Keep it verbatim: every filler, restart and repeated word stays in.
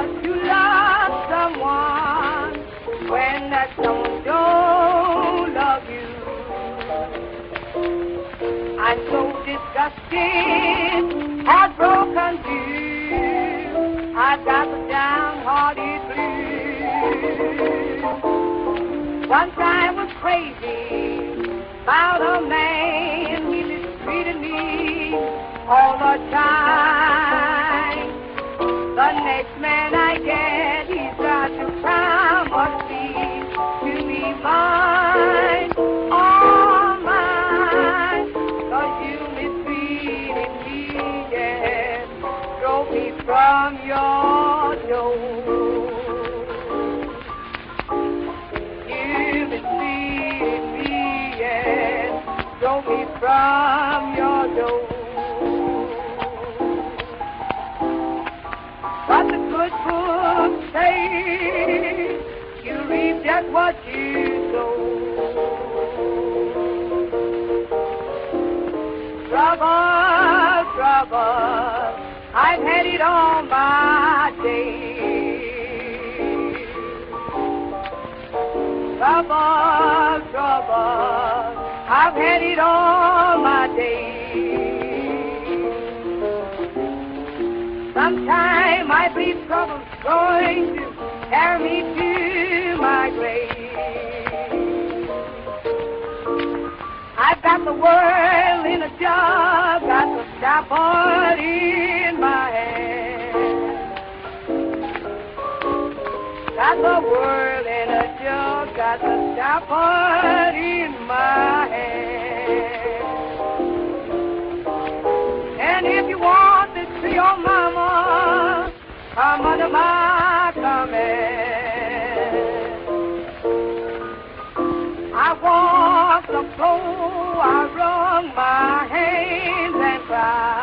because you love someone when that someone don't love you. I'm so disgusted, heartbroken too. I've got the downhearted blues. Once I was crazy about a man, he mistreated me all the time. The next man I get, he's got to promise me to be mine, all mine. 'Cause you mistreated me, yes, drove me from your door. You mistreated me, yes, drove me from your door. But the good books say you reap just what you sow. Trouble, trouble, I've had it all my days. Trouble, trouble, I've had it all my days. Sometime I believe trouble's going to carry me to my grave. I've got the world in a jug, got the stopper in my hand. Got the world in a jug, got the stopper in my hand. And if you want this to your mama, come under my command. I walked the floor, I wrung my hands and cried.